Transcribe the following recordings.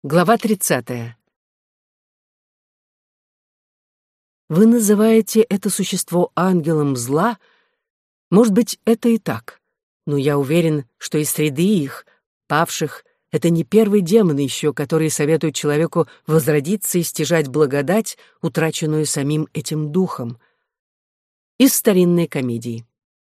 Глава 30. Вы называете это существо ангелом зла? Может быть, это и так. Но я уверен, что из среды их, павших, это не первый демон еще, который советует человеку возродиться и стяжать благодать, утраченную самим этим духом. Из старинной комедии.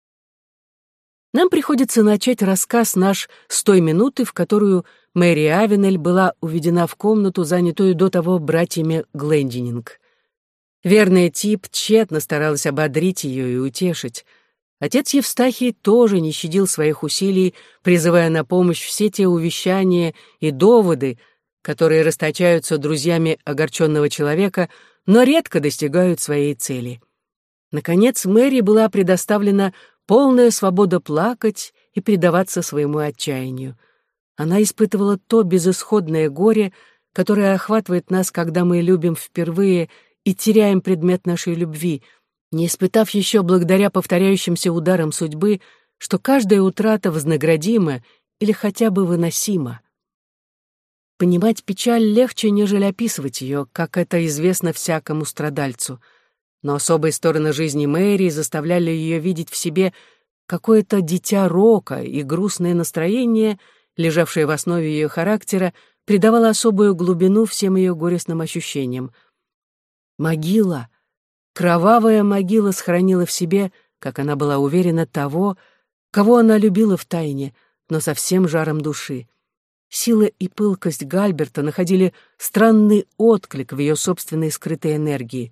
Нам приходится начать рассказ наш с той минуты, в которую Мэри Авенель была уведена в комнату, занятую до того братьями Глендининг. Верная Тип тщетно старалась ободрить ее и утешить. Отец Евстахий тоже не щадил своих усилий, призывая на помощь все те увещания и доводы, которые расточаются друзьями огорченного человека, но редко достигают своей цели. Наконец, Мэри была предоставлена полная свобода плакать и предаваться своему отчаянию. Она испытывала то безысходное горе, которое охватывает нас, когда мы любим впервые и теряем предмет нашей любви, не испытав еще благодаря повторяющимся ударам судьбы, что каждая утрата вознаградима или хотя бы выносима. Понимать печаль легче, нежели описывать ее, как это известно всякому страдальцу. Но особые стороны жизни Мэри заставляли ее видеть в себе какое-то дитя рока, и грустное настроение, лежавшее в основе ее характера, придавало особую глубину всем ее горестным ощущениям. Могила, кровавая могила сохранила в себе, как она была уверена, того, кого она любила втайне, но со всем жаром души. Сила и пылкость Гальберта находили странный отклик в ее собственной скрытой энергии.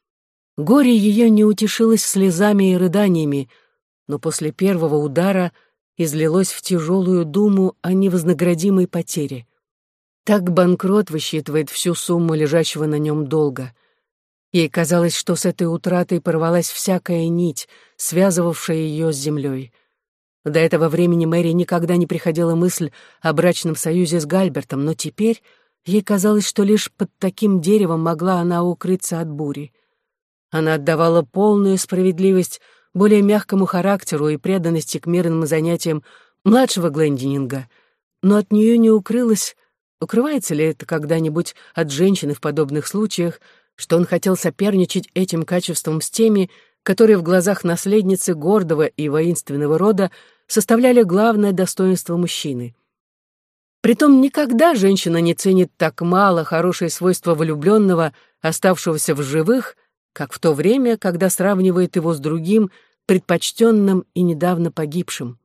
Горе ее не утешилось слезами и рыданиями, но после первого удара излилось в тяжелую думу о невознаградимой потере. Так банкрот высчитывает всю сумму лежащего на нем долга. Ей казалось, что с этой утратой порвалась всякая нить, связывавшая ее с землей. До этого времени Мэри никогда не приходила мысль о брачном союзе с Гальбертом, но теперь ей казалось, что лишь под таким деревом могла она укрыться от бури. Она отдавала полную справедливость более мягкому характеру и преданности к мирным занятиям младшего Глендининга, но от нее не укрылось, укрывается ли это когда-нибудь от женщины в подобных случаях, что он хотел соперничать этим качеством с теми, которые в глазах наследницы гордого и воинственного рода составляли главное достоинство мужчины. Притом никогда женщина не ценит так мало хорошие свойства влюбленного, оставшегося в живых, как в то время, когда сравнивает его с другим, предпочтенным и недавно погибшим.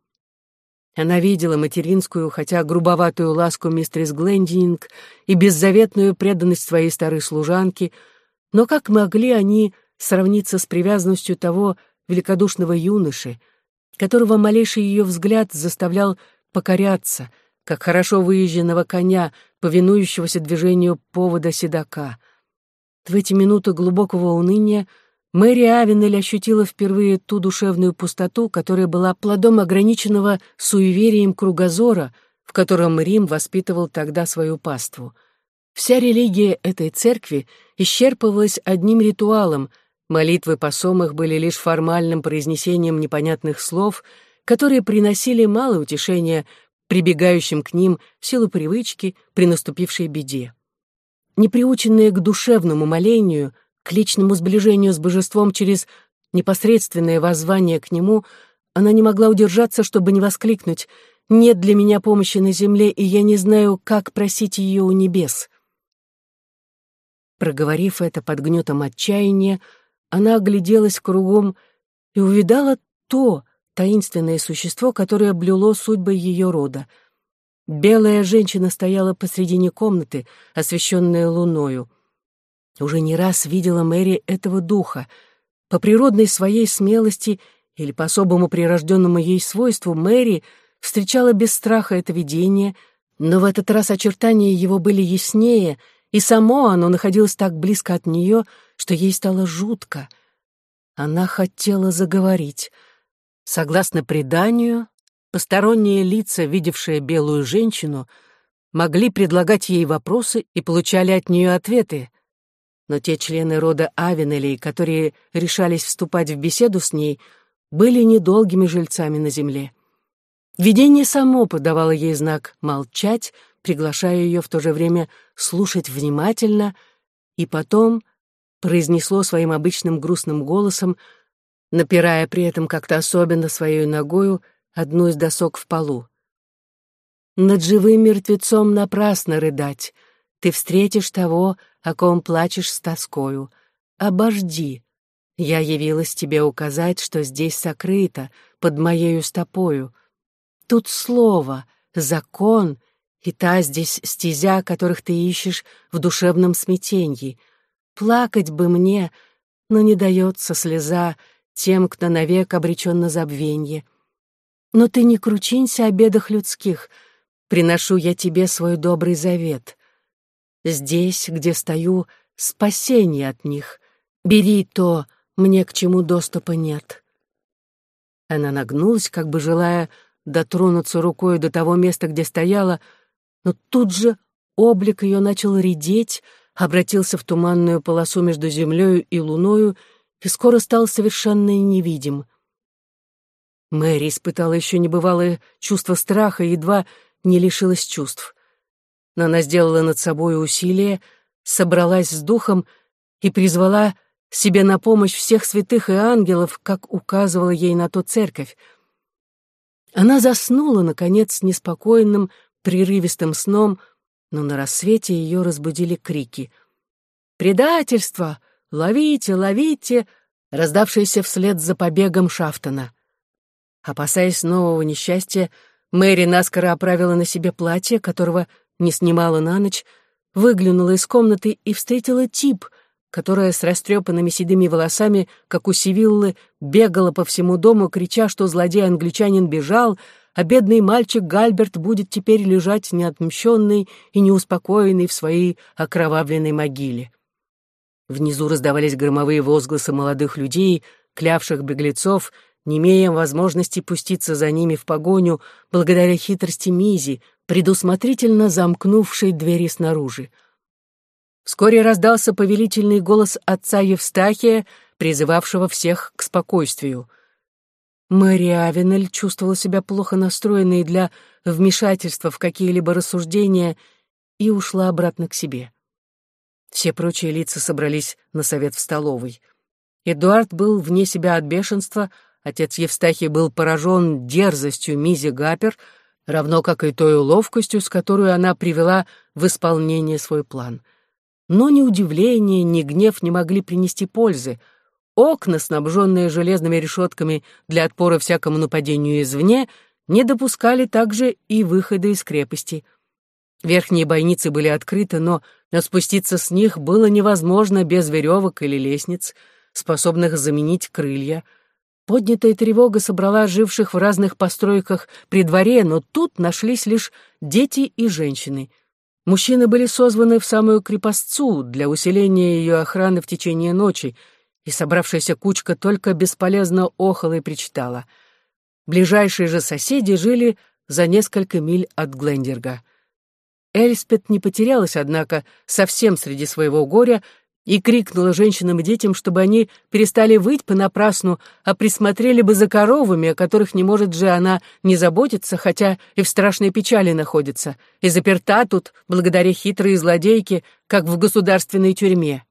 Она видела материнскую, хотя грубоватую ласку мистерис Глендининг и беззаветную преданность своей старой служанки, но как могли они сравниться с привязанностью того великодушного юноши, которого малейший ее взгляд заставлял покоряться, как хорошо выезженного коня, повинующегося движению повода седока. В эти минуты глубокого уныния Мэри Авенель ощутила впервые ту душевную пустоту, которая была плодом ограниченного суеверием кругозора, в котором Рим воспитывал тогда свою паству. Вся религия этой церкви исчерпывалась одним ритуалом, молитвы посомых были лишь формальным произнесением непонятных слов, которые приносили мало утешения прибегающим к ним в силу привычки при наступившей беде. Неприученная к душевному молению, к личному сближению с божеством через непосредственное воззвание к нему, она не могла удержаться, чтобы не воскликнуть: «Нет для меня помощи на земле, и я не знаю, как просить ее у небес». Проговорив это под гнетом отчаяния, она огляделась кругом и увидала то таинственное существо, которое блюло судьбы ее рода. Белая женщина стояла посредине комнаты, освещенная луною. Уже не раз видела Мэри этого духа. По природной своей смелости или по особому прирожденному ей свойству Мэри встречала без страха это видение, но в этот раз очертания его были яснее, и само оно находилось так близко от нее, что ей стало жутко. Она хотела заговорить. Согласно преданию, посторонние лица, видевшие белую женщину, могли предлагать ей вопросы и получали от нее ответы. Но те члены рода Авенелей, которые решались вступать в беседу с ней, были недолгими жильцами на земле. Видение само подавало ей знак молчать, приглашая ее в то же время слушать внимательно, и потом произнесло своим обычным грустным голосом, напирая при этом как-то особенно своей ногою одну из досок в полу. «Над живым мертвецом напрасно рыдать. Ты встретишь того, о ком плачешь с тоскою. Обожди. Я явилась тебе указать, что здесь сокрыто, под моею стопою. Тут слово, закон и та здесь стезя, которых ты ищешь в душевном смятенье. Плакать бы мне, но не дается слеза тем, кто навек обречен на забвенье. Но ты не кручинься о бедах людских, приношу я тебе свой добрый завет. Здесь, где стою, спасение от них. Бери то, мне к чему доступа нет». Она нагнулась, как бы желая дотронуться рукой до того места, где стояла, но тут же облик ее начал редеть, обратился в туманную полосу между землею и луною и скоро стал совершенно невидим. Мэри испытала еще небывалое чувство страха и едва не лишилась чувств. Но она сделала над собой усилие, собралась с духом и призвала себе на помощь всех святых и ангелов, как указывала ей на то церковь. Она заснула, наконец, неспокойным, прерывистым сном, но на рассвете ее разбудили крики. «Предательство! Ловите, ловите!» раздавшиеся вслед за побегом Шафтона. Опасаясь нового несчастья, Мэри наскоро оправила на себе платье, которого не снимала на ночь, выглянула из комнаты и встретила Тип, которая с растрепанными седыми волосами, как у Сивиллы, бегала по всему дому, крича, что злодей-англичанин бежал, а бедный мальчик Гальберт будет теперь лежать неотмщенный и неуспокоенный в своей окровавленной могиле. Внизу раздавались громовые возгласы молодых людей, клявших беглецов, не имея возможности пуститься за ними в погоню благодаря хитрости Мизи, предусмотрительно замкнувшей двери снаружи. Вскоре раздался повелительный голос отца Евстахия, призывавшего всех к спокойствию. Мэри Авенель чувствовала себя плохо настроенной для вмешательства в какие-либо рассуждения и ушла обратно к себе. Все прочие лица собрались на совет в столовой. Эдуард был вне себя от бешенства, отец Евстахий был поражен дерзостью Мизи Гаппер, равно как и той ловкостью, с которой она привела в исполнение свой план. Но ни удивление, ни гнев не могли принести пользы. Окна, снабженные железными решетками для отпора всякому нападению извне, не допускали также и выхода из крепости. Верхние бойницы были открыты, но спуститься с них было невозможно без веревок или лестниц, способных заменить крылья. Поднятая тревога собрала живших в разных постройках при дворе, но тут нашлись лишь дети и женщины. Мужчины были созваны в самую крепостцу для усиления ее охраны в течение ночи, и собравшаяся кучка только бесполезно охала и причитала. Ближайшие же соседи жили за несколько миль от Глендерга. Эльспет не потерялась, однако, совсем среди своего горя и крикнула женщинам и детям, чтобы они перестали выть понапрасну, а присмотрели бы за коровами, о которых не может же она не заботиться, хотя и в страшной печали находится, и заперта тут, благодаря хитрой злодейке, как в государственной тюрьме.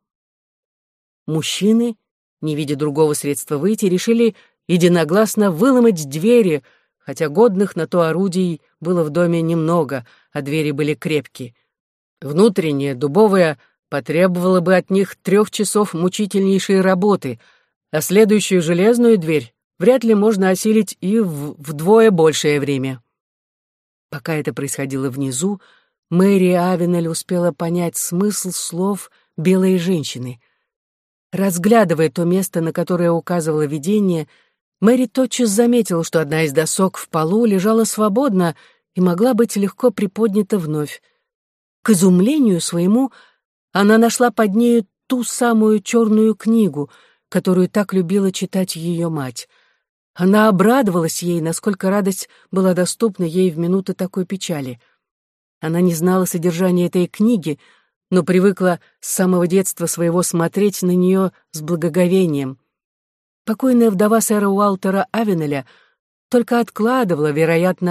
Мужчины, не видя другого средства выйти, решили единогласно выломать двери, хотя годных на то орудий было в доме немного, а двери были крепкие. Внутренняя, дубовая, потребовала бы от них 3 часов мучительнейшей работы, а следующую железную дверь вряд ли можно осилить и вдвое большее время. Пока это происходило внизу, Мэри Авенель успела понять смысл слов белой женщины. Разглядывая то место, на которое указывало видение, Мэри тотчас заметила, что одна из досок в полу лежала свободно и могла быть легко приподнята вновь. К изумлению своему она нашла под нею ту самую черную книгу, которую так любила читать ее мать. Она обрадовалась ей, насколько радость была доступна ей в минуты такой печали. Она не знала содержания этой книги, но привыкла с самого детства своего смотреть на нее с благоговением. Покойная вдова сэра Уалтера Авенеля только откладывала, вероятно,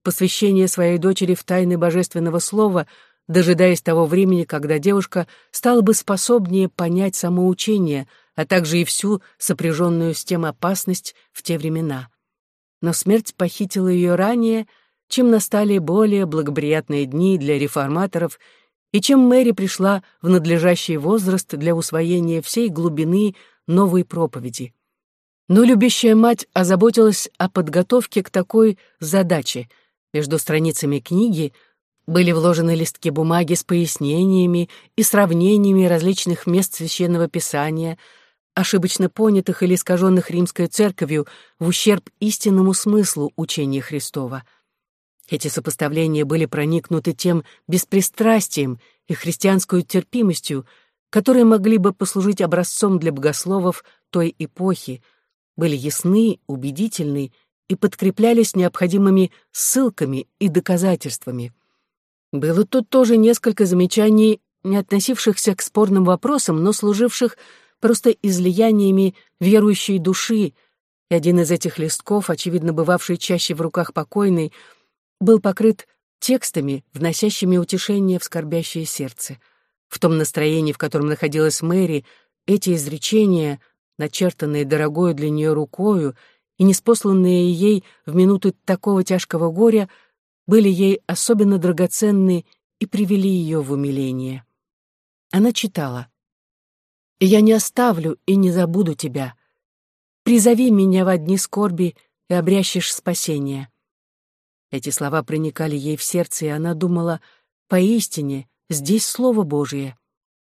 посвящение своей дочери в тайны божественного слова, дожидаясь того времени, когда девушка стала бы способнее понять само учение, а также и всю сопряженную с тем опасность в те времена. Но смерть похитила ее ранее, чем настали более благоприятные дни для реформаторов, и чем Мэри пришла в надлежащий возраст для усвоения всей глубины новой проповеди. Но любящая мать озаботилась о подготовке к такой задаче. Между страницами книги были вложены листки бумаги с пояснениями и сравнениями различных мест Священного Писания, ошибочно понятых или искаженных Римской Церковью в ущерб истинному смыслу учения Христова. Эти сопоставления были проникнуты тем беспристрастием и христианской терпимостью, которые могли бы послужить образцом для богословов той эпохи, были ясны, убедительны и подкреплялись необходимыми ссылками и доказательствами. Было тут тоже несколько замечаний, не относившихся к спорным вопросам, но служивших просто излияниями верующей души, и один из этих листков, очевидно бывавший чаще в руках покойной, был покрыт текстами, вносящими утешение в скорбящее сердце. В том настроении, в котором находилась Мэри, эти изречения, начертанные дорогою для нее рукою и ниспосланные ей в минуты такого тяжкого горя, были ей особенно драгоценны и привели ее в умиление. Она читала: «Я не оставлю и не забуду тебя. Призови меня во дни скорби и обрящешь спасение». Эти слова проникали ей в сердце, и она думала: поистине, здесь Слово Божие.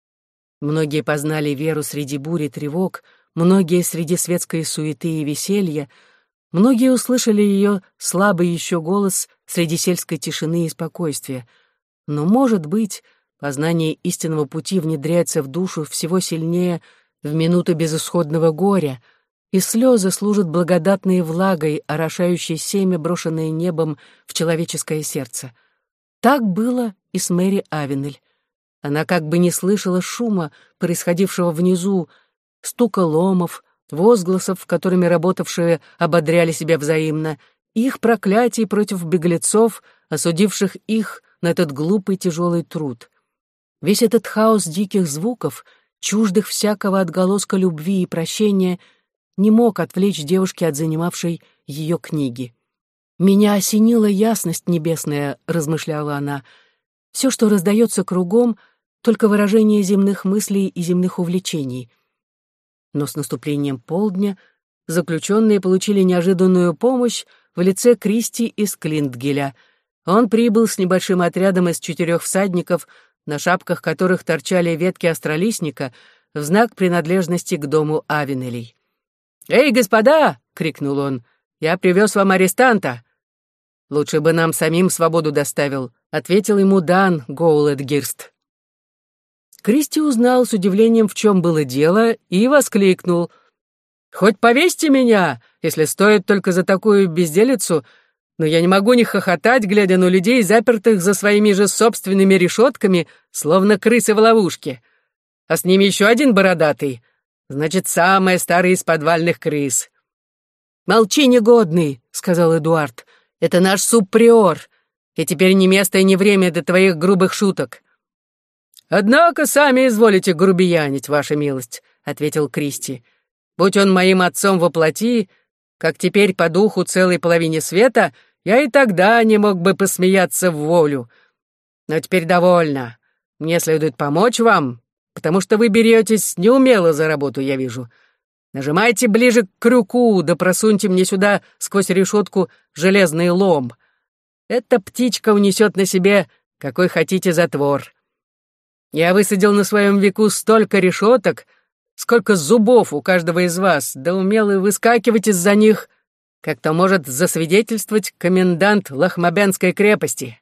Многие познали веру среди бури и тревог, многие среди светской суеты и веселья, многие услышали ее слабый еще голос среди сельской тишины и спокойствия. Но, может быть, познание истинного пути внедряется в душу всего сильнее в минуты безысходного горя, и слезы служат благодатной влагой, орошающей семя, брошенное небом в человеческое сердце. Так было и с Мэри Авенель. Она как бы не слышала шума, происходившего внизу, стука ломов, возгласов, которыми работавшие ободряли себя взаимно, и их проклятий против беглецов, осудивших их на этот глупый тяжелый труд. Весь этот хаос диких звуков, чуждых всякого отголоска любви и прощения, не мог отвлечь девушки от занимавшей ее книги. «Меня осенила ясность небесная», — размышляла она. «Все, что раздается кругом, только выражение земных мыслей и земных увлечений». Но с наступлением полдня заключенные получили неожиданную помощь в лице Кристи из Клинтгеля. Он прибыл с небольшим отрядом из 4 всадников, на шапках которых торчали ветки остролистника, в знак принадлежности к дому Авенелей. «Эй, господа!» — крикнул он. «Я привез вам арестанта!» «Лучше бы нам самим свободу доставил», — ответил ему Дан Гоулетгирст. Кристи узнал с удивлением, в чем было дело, и воскликнул: «Хоть повесьте меня, если стоит только за такую безделицу, но я не могу не хохотать, глядя на людей, запертых за своими же собственными решетками, словно крысы в ловушке. А с ними еще один бородатый. Значит, самая старая из подвальных крыс». «Молчи, негодный», — сказал Эдуард. «Это наш субприор, и теперь не место и не время для твоих грубых шуток». «Однако сами изволите грубиянить, ваша милость», — ответил Кристи. «Будь он моим отцом во плоти, как теперь по духу целой половине света, я и тогда не мог бы посмеяться в волю. Но теперь довольно. Мне следует помочь вам, потому что вы беретесь неумело за работу, я вижу. Нажимайте ближе к крюку, да просуньте мне сюда сквозь решетку железный лом. Эта птичка унесет на себе какой хотите затвор. Я высадил на своем веку столько решеток, сколько зубов у каждого из вас, да умел и выскакивать из-за них, как то может засвидетельствовать комендант Лохмабянской крепости».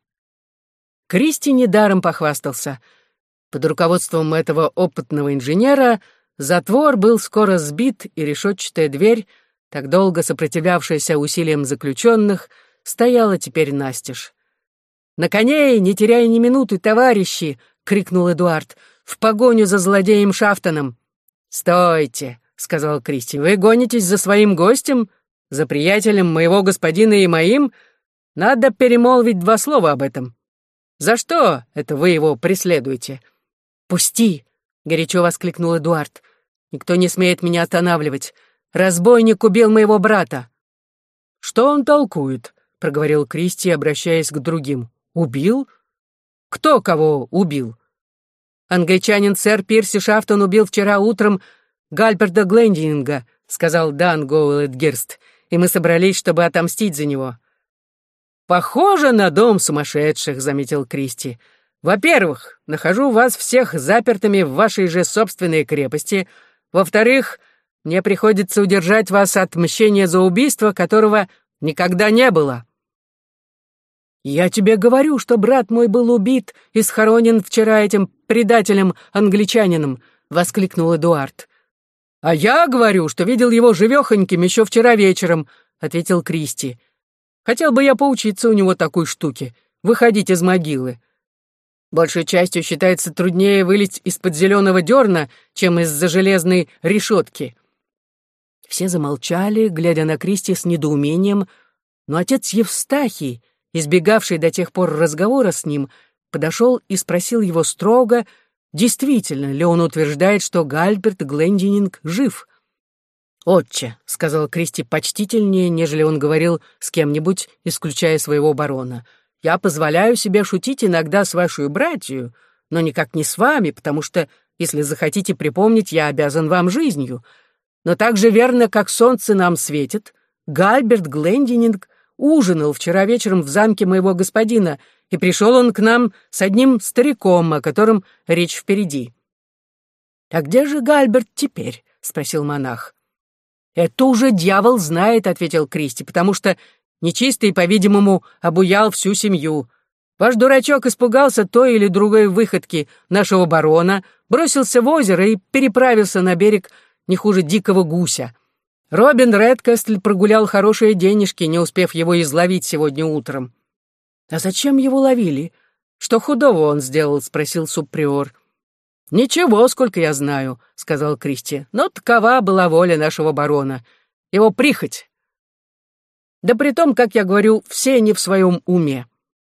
Кристи недаром похвастался. Под руководством этого опытного инженера затвор был скоро сбит, и решетчатая дверь, так долго сопротивлявшаяся усилиям заключенных, стояла теперь настежь. «На коней, не теряя ни минуты, товарищи!» — крикнул Эдуард. «В погоню за злодеем Шафтоном!» «Стойте!» — сказал Кристи. «Вы гонитесь за своим гостем? За приятелем моего господина и моим? Надо перемолвить 2 слова об этом. За что это вы его преследуете?» «Пусти!» — горячо воскликнул Эдуард. «Никто не смеет меня останавливать. Разбойник убил моего брата». «Что он толкует?» — проговорил Кристи, обращаясь к другим. «Убил? Кто кого убил?» «Англичанин сэр Пирси Шафтон убил вчера утром Гальберта Глендининга», — сказал Дан Гоуэлетгерст, «и мы собрались, чтобы отомстить за него». «Похоже на дом сумасшедших», — заметил Кристи. «Во-первых, нахожу вас всех запертыми в вашей же собственной крепости. Во-вторых, мне приходится удержать вас от мщения за убийство, которого никогда не было». «Я тебе говорю, что брат мой был убит и схоронен вчера этим предателем-англичанином», — воскликнул Эдуард. «А я говорю, что видел его живехоньким еще вчера вечером», — ответил Кристи. «Хотел бы я поучиться у него такой штуке — выходить из могилы. Большей частью считается труднее вылезть из-под зеленого дерна, чем из-за железной решетки». Все замолчали, глядя на Кристи с недоумением, но отец Евстахий, избегавший до тех пор разговора с ним, подошел и спросил его строго, действительно ли он утверждает, что Гальберт Глендининг жив. «Отче», — сказал Кристи почтительнее, нежели он говорил с кем-нибудь, исключая своего барона, «я позволяю себе шутить иногда с вашей братью, но никак не с вами, потому что, если захотите припомнить, я обязан вам жизнью. Но так же верно, как солнце нам светит, Гальберт Глендининг ужинал вчера вечером в замке моего господина, и пришел он к нам с одним стариком, о котором речь впереди». «А где же Гальберт теперь?» — спросил монах. «Это уже дьявол знает», — ответил Кристи, «потому что нечистый, по-видимому, обуял всю семью. Ваш дурачок испугался той или другой выходки нашего барона, бросился в озеро и переправился на берег не хуже дикого гуся. Робин Редкастль прогулял хорошие денежки, не успев его изловить сегодня утром». «А зачем его ловили? Что худого он сделал?» — спросил субприор. «Ничего, сколько я знаю», — сказал Кристи. «Но такова была воля нашего барона. Его прихоть. Да при том, как я говорю, все не в своем уме».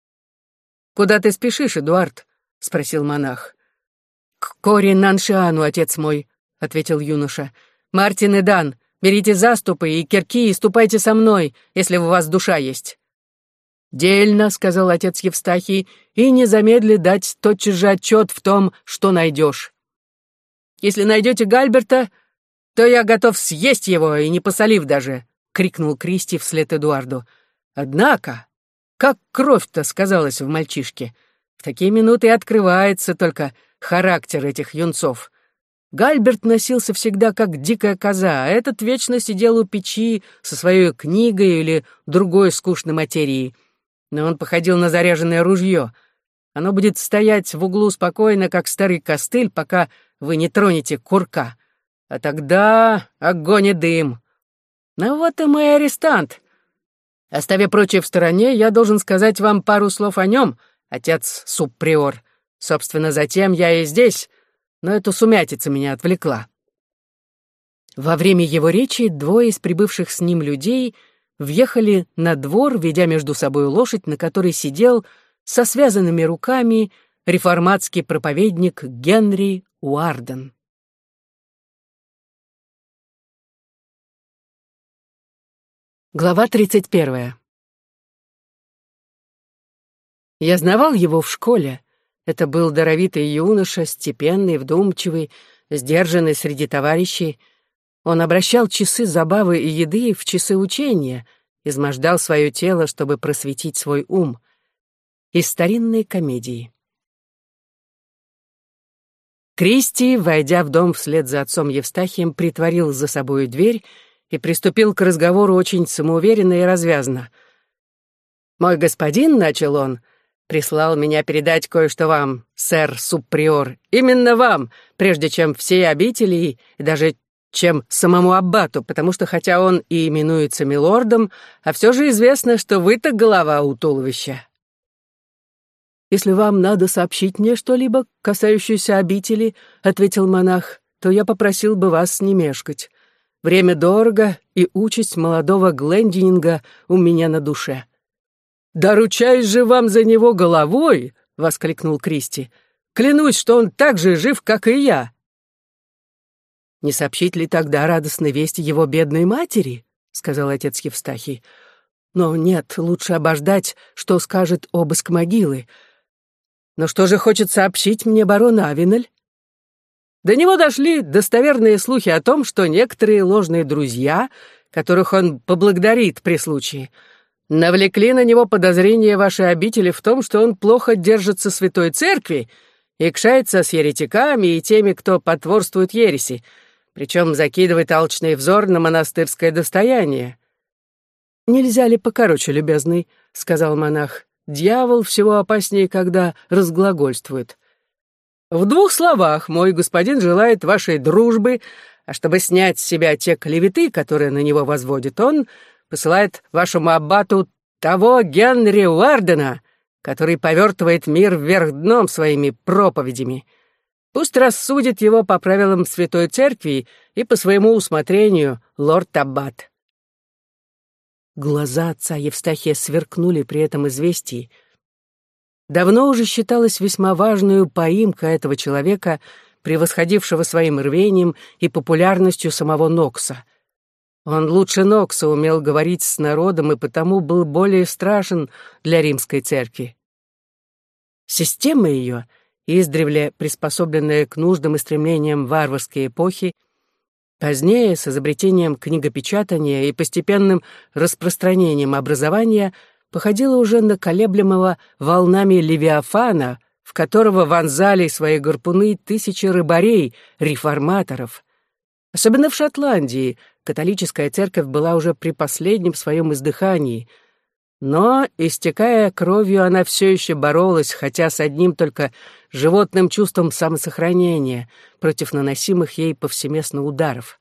«Куда ты спешишь, Эдуард?» — спросил монах. «К Кори Наншиану, отец мой», — ответил юноша. «Мартин и Дан, берите заступы и кирки и ступайте со мной, если у вас душа есть». «Дельно», — сказал отец Евстахий, «и не замедли дать тотчас же отчет в том, что найдешь. Если найдете Гальберта, то я готов съесть его, и не посолив даже», — крикнул Кристи вслед Эдуарду. Однако, как кровь-то сказалась в мальчишке, в такие минуты и открывается только характер этих юнцов. Гальберт носился всегда как дикая коза, а этот вечно сидел у печи со своей книгой или другой скучной материей. Но он походил на заряженное ружье. Оно будет стоять в углу спокойно, как старый костыль, пока вы не тронете курка. А тогда огонь и дым. Ну вот и мой арестант. Оставя прочее в стороне, я должен сказать вам пару слов о нем, отец субприор. Собственно, затем я и здесь, но эта сумятица меня отвлекла». Во время его речи 2 из прибывших с ним людей въехали на двор, ведя между собой лошадь, на которой сидел со связанными руками реформатский проповедник Генри Уарден. Глава 31. Я знавал его в школе. Это был даровитый юноша, степенный, вдумчивый, сдержанный среди товарищей. Он обращал часы забавы и еды в часы учения, измождал свое тело, чтобы просветить свой ум. Из старинной комедии. Кристи, войдя в дом вслед за отцом Евстахием, притворил за собою дверь и приступил к разговору очень самоуверенно и развязно. «Мой господин, — начал он, — прислал меня передать кое-что вам, сэр субприор, именно вам, прежде чем всей обители и даже чем самому аббату, потому что хотя он и именуется милордом, а все же известно, что вы-то голова у туловища». «Если вам надо сообщить мне что-либо, касающееся обители, — ответил монах, — то я попросил бы вас не мешкать. Время дорого, и участь молодого Глендининга у меня на душе». «Да ручаюсь же вам за него головой!» — воскликнул Кристи. «Клянусь, что он так же жив, как и я!» «Не сообщить ли тогда радостной вести его бедной матери?» — сказал отец Евстахий. «Но нет, лучше обождать, что скажет обыск могилы. Но что же хочет сообщить мне барон Авенель?» До него дошли достоверные слухи о том, что некоторые ложные друзья, которых он поблагодарит при случае, навлекли на него подозрения вашей обители в том, что он плохо держится Святой Церкви и кшается с еретиками и теми, кто потворствует ереси, причем закидывает алчный взор на монастырское достояние. «Нельзя ли покороче, любезный?» — сказал монах. «Дьявол всего опаснее, когда разглагольствует. В 2 словах мой господин желает вашей дружбы, а чтобы снять с себя те клеветы, которые на него возводит он, посылает вашему аббату того Генри Уардена, который повертывает мир вверх дном своими проповедями. Пусть рассудит его по правилам Святой Церкви и по своему усмотрению лорд-аббат». Глаза отца Евстахия сверкнули при этом известии. Давно уже считалось весьма важную поимка этого человека, превосходившего своим рвением и популярностью самого Нокса. Он лучше Нокса умел говорить с народом и потому был более страшен для римской церкви. Система ее, издревле приспособленная к нуждам и стремлениям варварской эпохи, позднее, с изобретением книгопечатания и постепенным распространением образования, походила уже на колеблемого волнами Левиафана, в которого вонзали свои гарпуны тысячи рыбарей, реформаторов. Особенно в Шотландии католическая церковь была уже при последнем своем издыхании, но, истекая кровью, она все еще боролась, хотя с одним только животным чувством самосохранения против наносимых ей повсеместно ударов.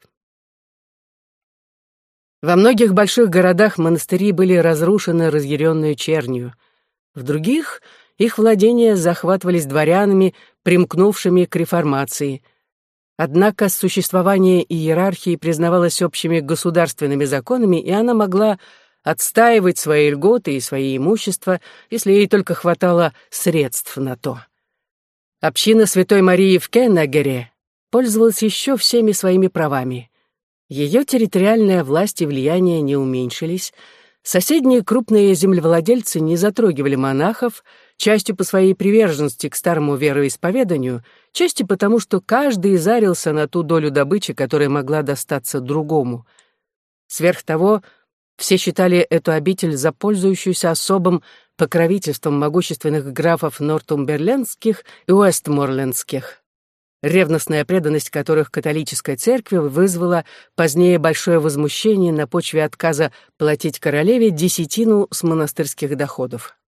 Во многих больших городах монастыри были разрушены разъяренную чернью. В других их владения захватывались дворянами, примкнувшими к реформации. Однако существование иерархии признавалось общими государственными законами, и она могла отстаивать свои льготы и свои имущества, если ей только хватало средств на то. Община Святой Марии в Кеннегере пользовалась еще всеми своими правами. Ее территориальная власть и влияние не уменьшились, соседние крупные землевладельцы не затрогивали монахов, частью по своей приверженности к старому вероисповеданию, частью потому, что каждый зарился на ту долю добычи, которая могла достаться другому. Сверх того, все считали эту обитель за пользующуюся особым покровительством могущественных графов нортумберлендских и уэстморлендских, ревностная преданность которых католической церкви вызвала позднее большое возмущение на почве отказа платить королеве десятину с монастырских доходов.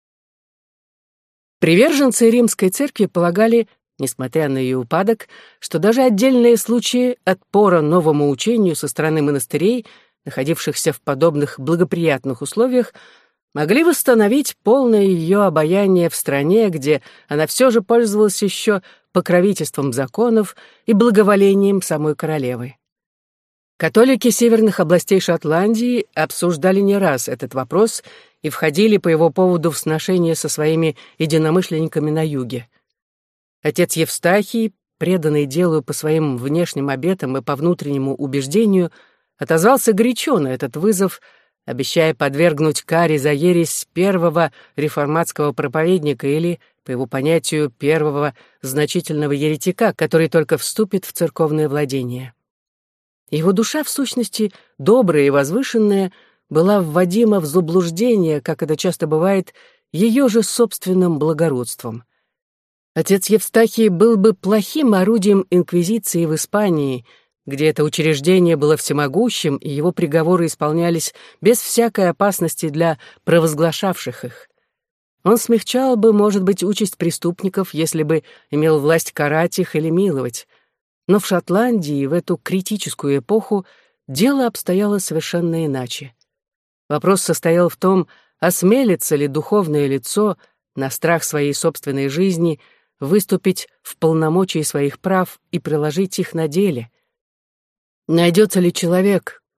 Приверженцы римской церкви полагали, несмотря на ее упадок, что даже отдельные случаи отпора новому учению со стороны монастырей, находившихся в подобных благоприятных условиях, могли восстановить полное ее обаяние в стране, где она все же пользовалась еще покровительством законов и благоволением самой королевы. Католики северных областей Шотландии обсуждали не раз этот вопрос и входили по его поводу в сношения со своими единомышленниками на юге. Отец Евстахий, преданный делу по своим внешним обетам и по внутреннему убеждению, отозвался горячо на этот вызов, обещая подвергнуть каре за ересь первого реформатского проповедника или, по его понятию, первого значительного еретика, который только вступит в церковное владение. Его душа, в сущности, добрая и возвышенная, была вводима в заблуждение, как это часто бывает, ее же собственным благородством. Отец Евстахий был бы плохим орудием инквизиции в Испании, где это учреждение было всемогущим, и его приговоры исполнялись без всякой опасности для провозглашавших их. Он смягчал бы, может быть, участь преступников, если бы имел власть карать их или миловать. Но в Шотландии в эту критическую эпоху дело обстояло совершенно иначе. Вопрос состоял в том, осмелится ли духовное лицо на страх своей собственной жизни выступить в полномочии своих прав и приложить их на деле. Найдется ли человек,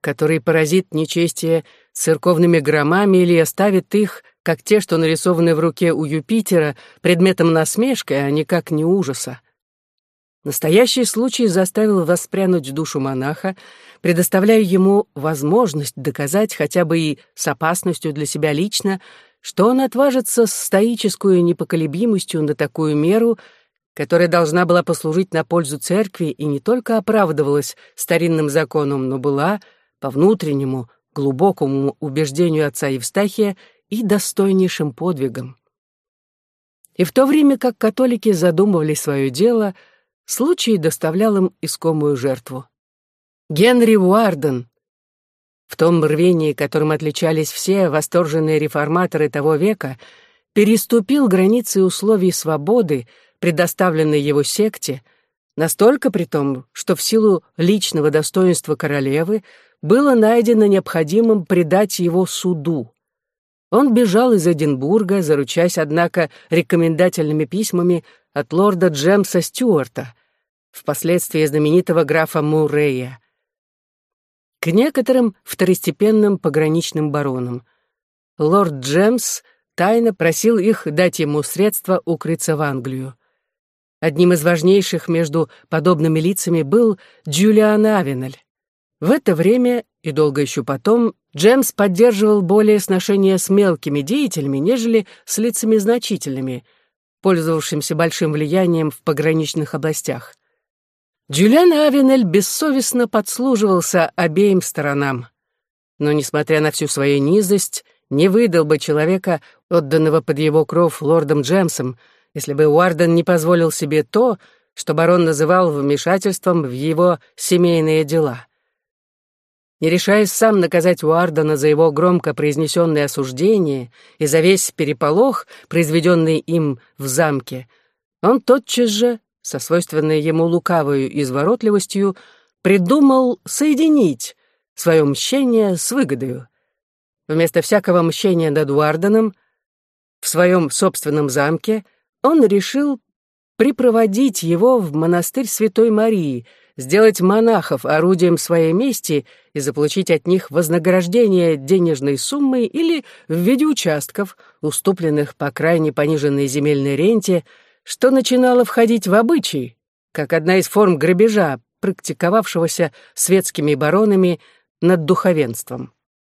который поразит нечестие церковными громами или оставит их, как те, что нарисованы в руке у Юпитера, предметом насмешки, а никак не ужаса. Настоящий случай заставил воспрянуть душу монаха, предоставляя ему возможность доказать хотя бы и с опасностью для себя лично, что он отважится с стоической непоколебимостью на такую меру, которая должна была послужить на пользу церкви и не только оправдывалась старинным законом, но была, по внутреннему, глубокому убеждению отца Евстахия, и достойнейшим подвигом. И в то время как католики задумывали свое дело, случай доставлял им искомую жертву. Генри Уарден, в том рвении, которым отличались все восторженные реформаторы того века, переступил границы условий свободы, предоставленной его секте, настолько при том, что в силу личного достоинства королевы было найдено необходимым предать его суду. Он бежал из Эдинбурга, заручаясь, однако, рекомендательными письмами от лорда Джемса Стюарта, впоследствии знаменитого графа Муррея, к некоторым второстепенным пограничным баронам. Лорд Джемс тайно просил их дать ему средства укрыться в Англию. Одним из важнейших между подобными лицами был Джулиан Авенель. В это время, и долго еще потом, Джемс поддерживал более сношения с мелкими деятелями, нежели с лицами значительными, пользовавшимися большим влиянием в пограничных областях. Джулиан Авенель бессовестно подслуживался обеим сторонам, но, несмотря на всю свою низость, не выдал бы человека, отданного под его кров лордом Джемсом, если бы Уарден не позволил себе то, что барон называл вмешательством в его семейные дела. Не решаясь сам наказать Уардена за его громко произнесенное осуждение и за весь переполох, произведенный им в замке, он тотчас же, со свойственной ему лукавою изворотливостью, придумал соединить свое мщение с выгодою. Вместо всякого мщения над Уарденом в своем собственном замке он решил припроводить его в монастырь Святой Марии, сделать монахов орудием своей мести и заполучить от них вознаграждение денежной суммой или в виде участков, уступленных по крайне пониженной земельной ренте, что начинало входить в обычай, как одна из форм грабежа, практиковавшегося светскими баронами над духовенством.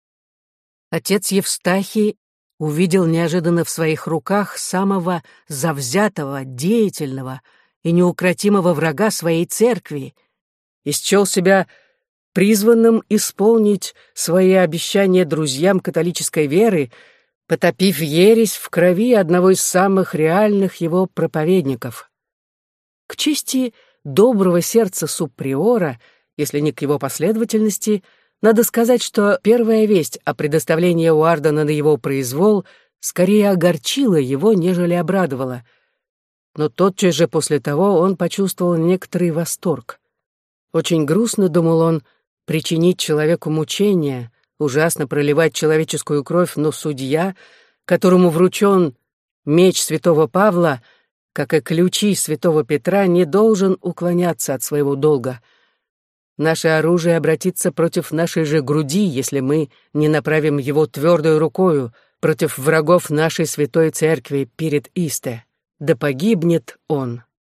Отец Евстахий увидел неожиданно в своих руках самого завзятого, деятельного и неукротимого врага своей церкви и счел себя призванным исполнить свои обещания друзьям католической веры, потопив ересь в крови одного из самых реальных его проповедников. К чести доброго сердца субприора, если не к его последовательности, надо сказать, что первая весть о предоставлении Уардена на его произвол скорее огорчила его, нежели обрадовала. Но тотчас же после того он почувствовал некоторый восторг. Очень грустно, думал он, причинить человеку мучения, ужасно проливать человеческую кровь, но судья, которому вручен меч святого Павла, как и ключи святого Петра, не должен уклоняться от своего долга. Наше оружие обратится против нашей же груди, если мы не направим его твердой рукою против врагов нашей святой церкви перед Исте. Да погибнет он.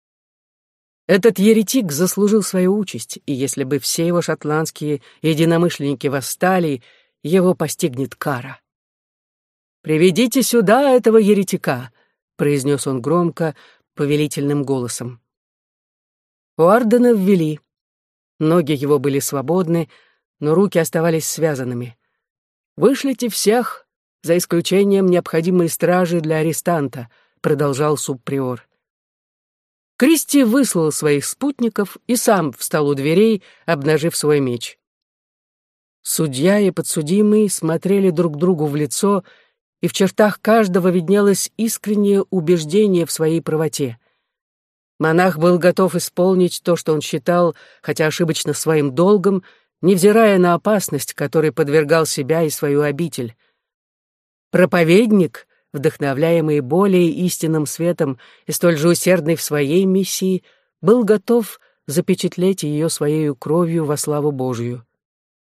Этот еретик заслужил свою участь, и если бы все его шотландские единомышленники восстали, его постигнет кара. «Приведите сюда этого еретика», — произнес он громко, повелительным голосом. Уардена ввели. Ноги его были свободны, но руки оставались связанными. «Вышлите всех, за исключением необходимой стражи для арестанта», — продолжал субприор. Кристи выслал своих спутников и сам встал у дверей, обнажив свой меч. Судья и подсудимый смотрели друг другу в лицо, и в чертах каждого виднелось искреннее убеждение в своей правоте. Монах был готов исполнить то, что он считал, хотя ошибочно, своим долгом, невзирая на опасность, которой подвергал себя и свою обитель. Проповедник, вдохновляемый более истинным светом и столь же усердный в своей миссии, был готов запечатлеть ее своей кровью во славу Божию.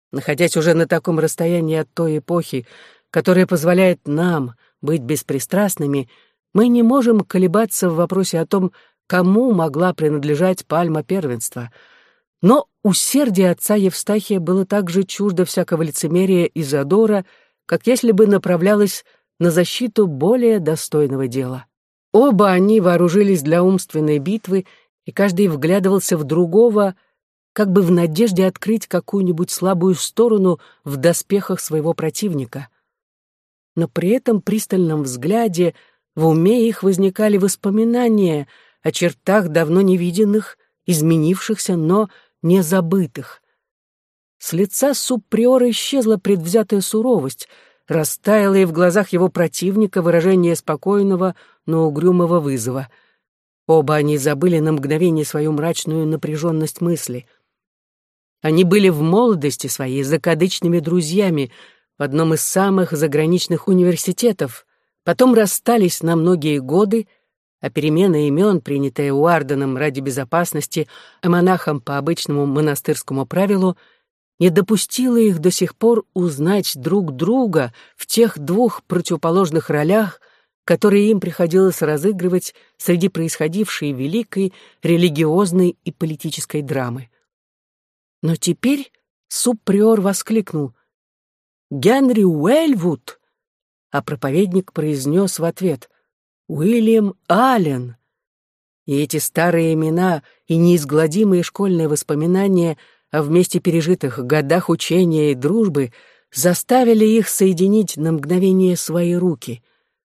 Находясь уже на таком расстоянии от той эпохи, которая позволяет нам быть беспристрастными, мы не можем колебаться в вопросе о том, кому могла принадлежать пальма первенства. Но усердие отца Евстахия было так же чуждо всякого лицемерия и задора, как если бы направлялось на защиту более достойного дела. Оба они вооружились для умственной битвы, и каждый вглядывался в другого, как бы в надежде открыть какую-нибудь слабую сторону в доспехах своего противника. Но при этом пристальном взгляде в уме их возникали воспоминания о чертах давно невиденных, изменившихся, но не забытых. С лица субприора исчезла предвзятая суровость, растаяло и в глазах его противника выражение спокойного, но угрюмого вызова. Оба они забыли на мгновение свою мрачную напряженность мысли. Они были в молодости своей закадычными друзьями в одном из самых заграничных университетов, потом расстались на многие годы, а перемена имен, принятая Уарденом ради безопасности, а монахом по обычному монастырскому правилу, не допустила их до сих пор узнать друг друга в тех двух противоположных ролях, которые им приходилось разыгрывать среди происходившей великой религиозной и политической драмы. Но теперь субприор воскликнул: «Генри Уэльвуд!» А проповедник произнес в ответ: «Уильям Аллен!» И эти старые имена и неизгладимые школьные воспоминания о вместе пережитых годах учения и дружбы заставили их соединить на мгновение свои руки.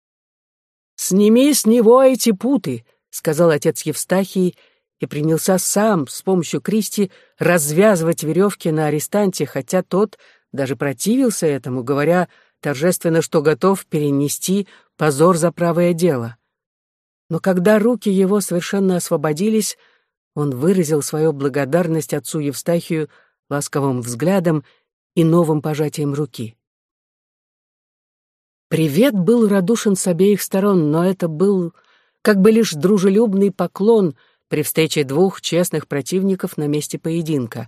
«Сними с него эти путы», — сказал отец Евстахий, и принялся сам с помощью Кристи развязывать веревки на арестанте, хотя тот даже противился этому, говоря торжественно, что готов перенести позор за правое дело. Но когда руки его совершенно освободились, он выразил свою благодарность отцу Евстахию ласковым взглядом и новым пожатием руки. Привет был радушен с обеих сторон, но это был как бы лишь дружелюбный поклон при встрече двух честных противников на месте поединка.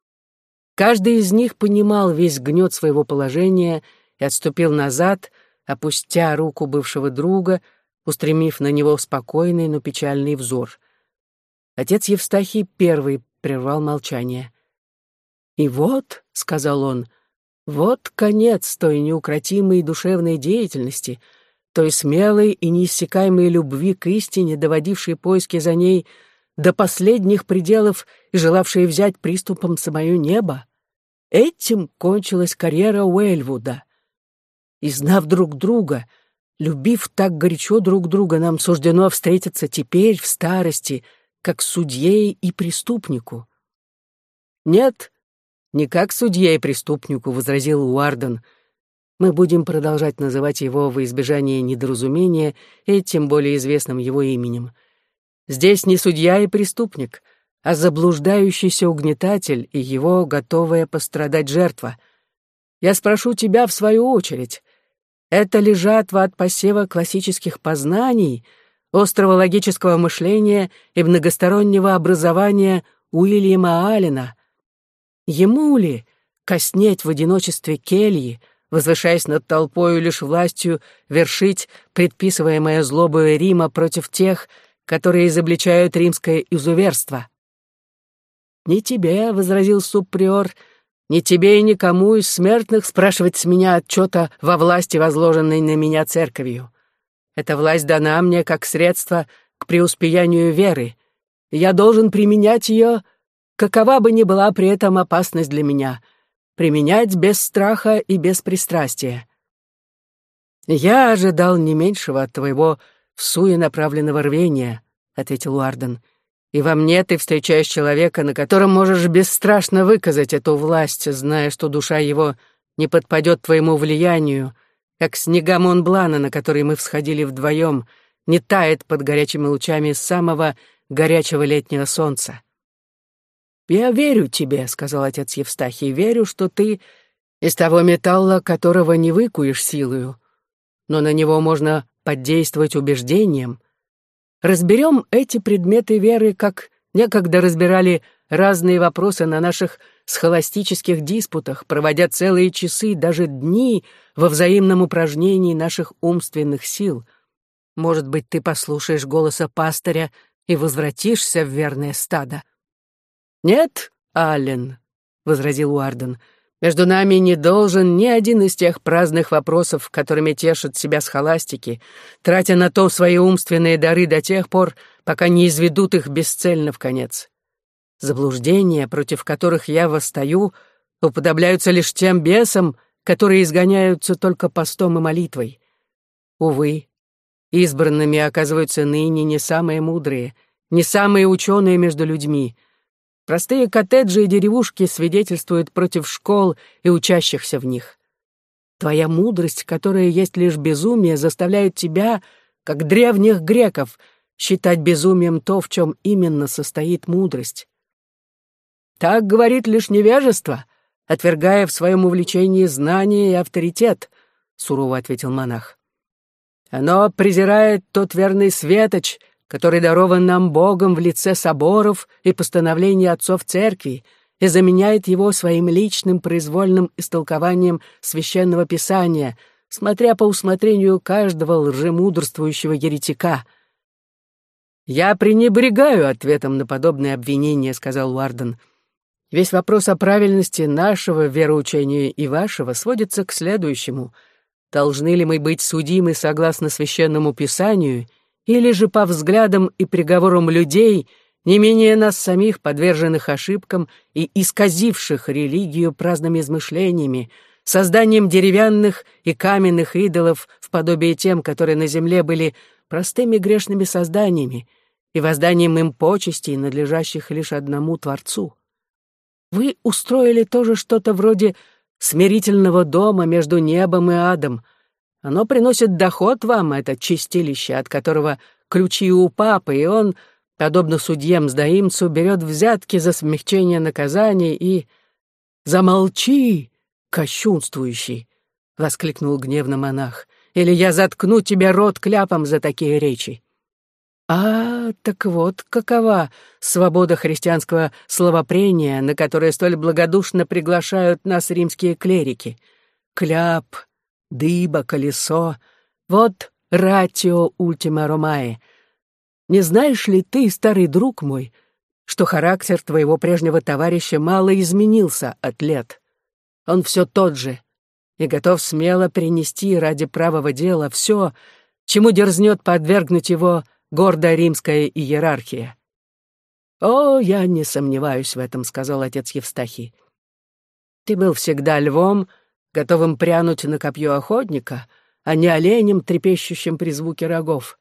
Каждый из них понимал весь гнет своего положения и отступил назад, опустя руку бывшего друга, устремив на него спокойный, но печальный взор. Отец Евстахий первый прервал молчание. «И вот», — сказал он, — «вот конец той неукротимой душевной деятельности, той смелой и неиссякаемой любви к истине, доводившей поиски за ней до последних пределов и желавшей взять приступом самое небо. Этим кончилась карьера Уэльвуда. И знав друг друга, любив так горячо друг друга, нам суждено встретиться теперь, в старости, как судье и преступнику». «Нет, не как судье и преступнику», — возразил Уарден. «Мы будем продолжать называть его во избежание недоразумения и тем более известным его именем. Здесь не судья и преступник, а заблуждающийся угнетатель и его готовая пострадать жертва. Я спрошу тебя в свою очередь, это ли жатва от посева классических познаний, острого логического мышления и многостороннего образования Уильяма Аллена? Ему ли коснеть в одиночестве кельи, возвышаясь над толпою лишь властью вершить предписываемое злобою Рима против тех, которые изобличают римское изуверство? «Не тебе, — возразил субприор, — не тебе и никому из смертных спрашивать с меня отчета во власти, возложенной на меня церковью. Эта власть дана мне как средство к преуспеянию веры, и я должен применять ее, какова бы ни была при этом опасность для меня, применять без страха и без пристрастия. «Я ожидал не меньшего от твоего всуенаправленного рвения», — ответил Уарден. «И во мне ты встречаешь человека, на котором можешь бесстрашно выказать эту власть, зная, что душа его не подпадет твоему влиянию, как снега Монблана, на который мы всходили вдвоем, не тает под горячими лучами самого горячего летнего солнца». «Я верю тебе», — сказал отец Евстахий, — «верю, что ты из того металла, которого не выкуешь силою, но на него можно подействовать убеждением. Разберем эти предметы веры, как некогда разбирали разные вопросы на наших схоластических диспутах, проводя целые часы, даже дни во взаимном упражнении наших умственных сил. Может быть, ты послушаешь голоса пастыря и возвратишься в верное стадо?» «Нет, Аллен», — возразил Уарден, — «между нами не должен ни один из тех праздных вопросов, которыми тешат себя схоластики, тратя на то свои умственные дары до тех пор, пока не изведут их бесцельно вконец. Заблуждения, против которых я восстаю, уподобляются лишь тем бесам, которые изгоняются только постом и молитвой. Увы, избранными оказываются ныне не самые мудрые, не самые ученые между людьми. Простые коттеджи и деревушки свидетельствуют против школ и учащихся в них. Твоя мудрость, которая есть лишь безумие, заставляет тебя, как древних греков, считать безумием то, в чем именно состоит мудрость. Так говорит лишь невежество, отвергая в своем увлечении знание и авторитет, — сурово ответил монах. Оно презирает тот верный светоч, который дарован нам Богом в лице соборов и постановлений отцов церкви, и заменяет его своим личным произвольным истолкованием священного писания, смотря по усмотрению каждого лжемудрствующего еретика. «Я пренебрегаю ответом на подобные обвинения», — сказал Уарден. «Весь вопрос о правильности нашего вероучения и вашего сводится к следующему. Должны ли мы быть судимы согласно священному писанию, или же по взглядам и приговорам людей, не менее нас самих, подверженных ошибкам и исказивших религию праздными измышлениями, созданием деревянных и каменных идолов в подобие тем, которые на земле были простыми грешными созданиями, и возданием им почестей, надлежащих лишь одному Творцу? Вы устроили тоже что-то вроде смирительного дома между небом и адом. Оно приносит доход вам, это чистилище, от которого ключи у папы, и он, подобно судьям-сдаимцу, берет взятки за смягчение наказаний и... «Замолчи, кощунствующий!» — воскликнул гневно монах. «Или я заткну тебе рот кляпом за такие речи!» Так вот какова свобода христианского словопрения, на которое столь благодушно приглашают нас римские клирики. Кляп, дыба, колесо — вот ратио ультима Ромаe. Не знаешь ли ты, старый друг мой, что характер твоего прежнего товарища мало изменился от лет? Он все тот же и готов смело принести ради правого дела все, чему дерзнет подвергнуть его гордая римская иерархия. «О, я не сомневаюсь в этом», — сказал отец Евстахий. «Ты был всегда львом, готовым прянуть на копье охотника, а не оленем, трепещущим при звуке рогов».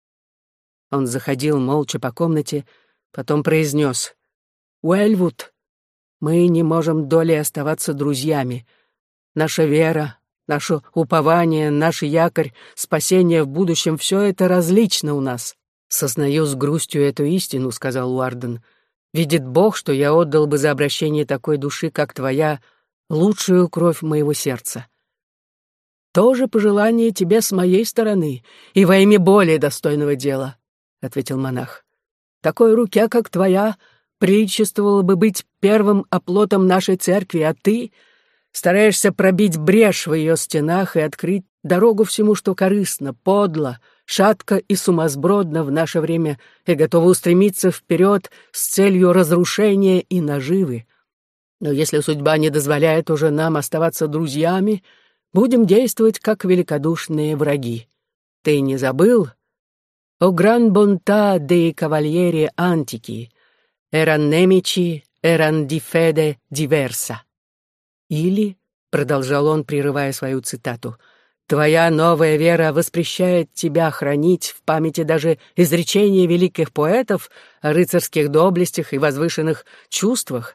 Он заходил молча по комнате, потом произнес: «Уэльвуд, мы не можем долей оставаться друзьями. Наша вера, наше упование, наш якорь, спасение в будущем — все это различно у нас». «Сознаю с грустью эту истину», — сказал Уарден. «Видит Бог, что я отдал бы за обращение такой души, как твоя, лучшую кровь моего сердца». «То же пожелание тебе с моей стороны, и во имя более достойного дела», — ответил монах. «Такой руке, как твоя, приличествовало бы быть первым оплотом нашей церкви, а ты стараешься пробить брешь в ее стенах и открыть дорогу всему, что корыстно, подло, шатко и сумасбродно в наше время и готова устремиться вперед с целью разрушения и наживы. Но если судьба не дозволяет уже нам оставаться друзьями, будем действовать как великодушные враги. Ты не забыл? «О гран бонта dei cavalieri antichi, eran nemici, eran di fede diversa». Или, продолжал он, прерывая свою цитату, «Твоя новая вера воспрещает тебя хранить в памяти даже изречения великих поэтов о рыцарских доблестях и возвышенных чувствах.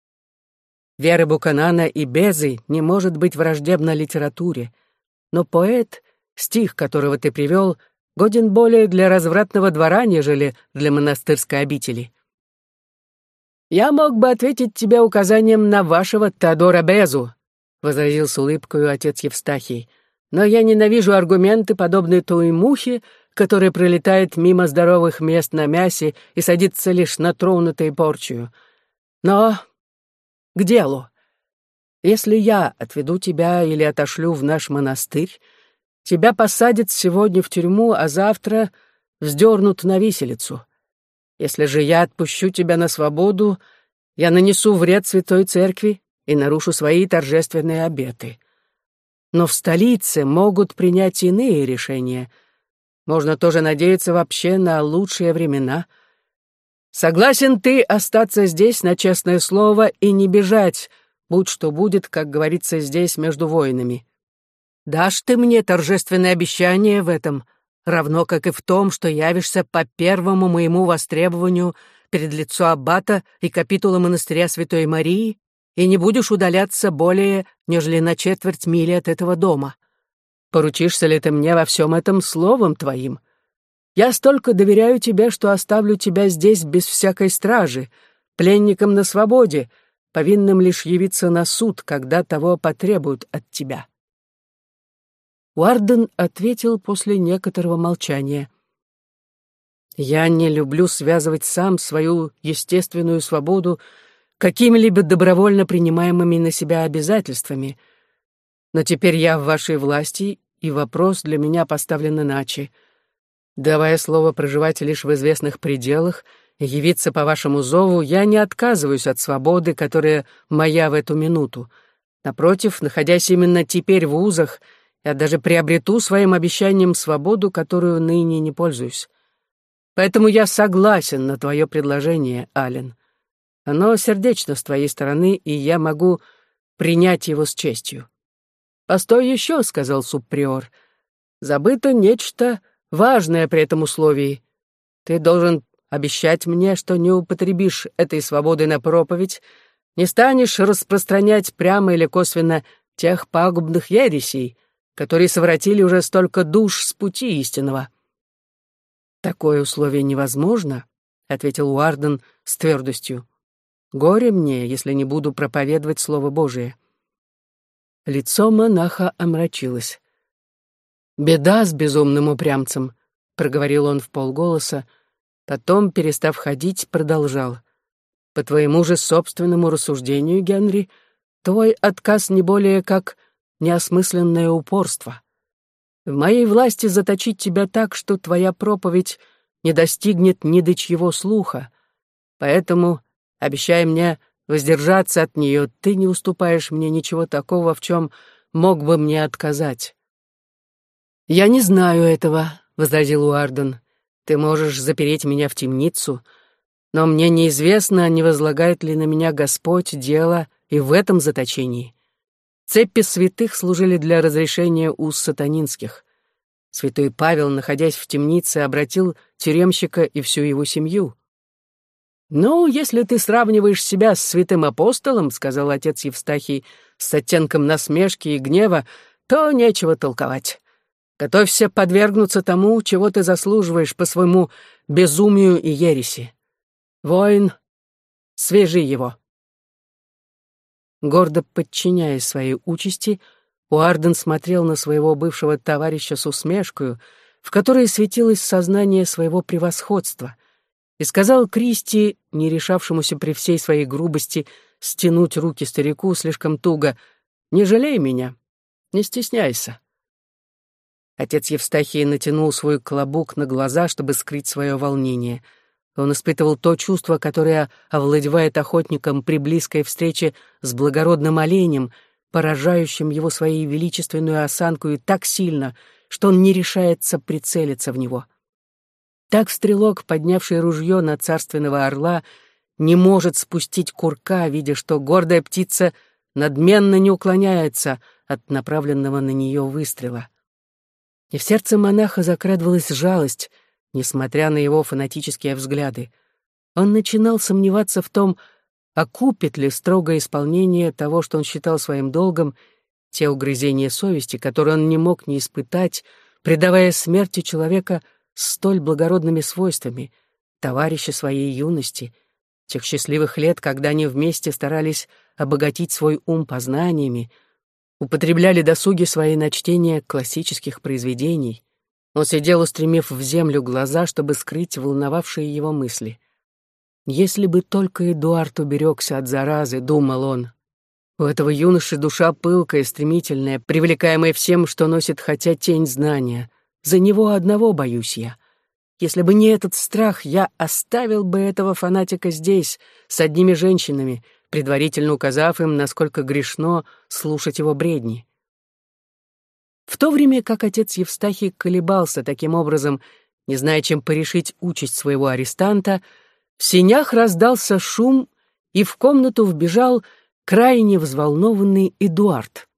Вера Буканана и Безы не может быть враждебна литературе, но поэт, стих которого ты привел, годен более для развратного двора, нежели для монастырской обители». «Я мог бы ответить тебе указанием на вашего Теодора Безу», — возразил с улыбкой отец Евстахий, «но я ненавижу аргументы, подобные той мухе, которая пролетает мимо здоровых мест на мясе и садится лишь на тронутой порчью. Но к делу. Если я отведу тебя или отошлю в наш монастырь, тебя посадят сегодня в тюрьму, а завтра вздернут на виселицу. Если же я отпущу тебя на свободу, я нанесу вред Святой Церкви и нарушу свои торжественные обеты. Но в столице могут принять иные решения. Можно тоже надеяться вообще на лучшие времена. Согласен ты остаться здесь на честное слово и не бежать, будь что будет, как говорится здесь, между воинами. Дашь ты мне торжественное обещание в этом, равно как и в том, что явишься по первому моему востребованию перед лицо аббата и капитула монастыря Святой Марии и не будешь удаляться более, нежели на четверть мили от этого дома. Поручишься ли ты мне во всем этом словом твоим? Я столько доверяю тебе, что оставлю тебя здесь без всякой стражи, пленником на свободе, повинным лишь явиться на суд, когда того потребуют от тебя». Уарден ответил после некоторого молчания. «Я не люблю связывать сам свою естественную свободу какими-либо добровольно принимаемыми на себя обязательствами. Но теперь я в вашей власти, и вопрос для меня поставлен иначе. Давая слово проживать лишь в известных пределах и явиться по вашему зову, я не отказываюсь от свободы, которая моя в эту минуту. Напротив, находясь именно теперь в узах, я даже приобрету своим обещанием свободу, которую ныне не пользуюсь. Поэтому я согласен на твое предложение, Ален. Оно сердечно с твоей стороны, и я могу принять его с честью. «Постой еще», — сказал субприор. «Забыто нечто важное при этом условии. Ты должен обещать мне, что не употребишь этой свободы на проповедь, не станешь распространять прямо или косвенно тех пагубных ересей, которые совратили уже столько душ с пути истинного». «Такое условие невозможно», — ответил Уарден с твердостью. «Горе мне, если не буду проповедовать Слово Божие». Лицо монаха омрачилось. «Беда с безумным упрямцем», — проговорил он вполголоса, потом, перестав ходить, продолжал. «По твоему же собственному рассуждению, Генри, твой отказ не более как неосмысленное упорство. В моей власти заточить тебя так, что твоя проповедь не достигнет ни до чьего слуха. Поэтому, обещай мне воздержаться от нее, ты не уступаешь мне ничего такого, в чем мог бы мне отказать». «Я не знаю этого», — возразил Уарден. «Ты можешь запереть меня в темницу, но мне неизвестно, не возлагает ли на меня Господь дело и в этом заточении. Цепи святых служили для разрешения уз сатанинских. Святой Павел, находясь в темнице, обратил тюремщика и всю его семью». «Ну, если ты сравниваешь себя с святым апостолом, — сказал отец Евстахий с оттенком насмешки и гнева, — то нечего толковать. Готовься подвергнуться тому, чего ты заслуживаешь по своему безумию и ереси. Воин, свяжи его». Гордо подчиняясь своей участи, Уарден смотрел на своего бывшего товарища с усмешкою, в которой светилось сознание своего превосходства, и сказал Кристи, не решавшемуся при всей своей грубости стянуть руки старику слишком туго: «Не жалей меня, не стесняйся». Отец Евстахий натянул свой клобук на глаза, чтобы скрыть свое волнение. Он испытывал то чувство, которое овладевает охотником при близкой встрече с благородным оленем, поражающим его своей величественную осанкою так сильно, что он не решается прицелиться в него. Так стрелок, поднявший ружье на царственного орла, не может спустить курка, видя, что гордая птица надменно не уклоняется от направленного на нее выстрела. И в сердце монаха закрадывалась жалость, несмотря на его фанатические взгляды. Он начинал сомневаться в том, окупит ли строгое исполнение того, что он считал своим долгом, те угрызения совести, которые он не мог не испытать, предавая смерти человека с столь благородными свойствами, товарища своей юности, тех счастливых лет, когда они вместе старались обогатить свой ум познаниями, употребляли досуги свои на чтение классических произведений. Он сидел, устремив в землю глаза, чтобы скрыть волновавшие его мысли. Если бы только Эдуард уберегся от заразы, думал он. У этого юноши душа пылкая, стремительная, привлекаемая всем, что носит хотя тень знания. За него одного боюсь я. Если бы не этот страх, я оставил бы этого фанатика здесь, с одними женщинами, предварительно указав им, насколько грешно слушать его бредни. В то время как отец Евстахий колебался таким образом, не зная, чем порешить участь своего арестанта, в сенях раздался шум, и в комнату вбежал крайне взволнованный Эдуард.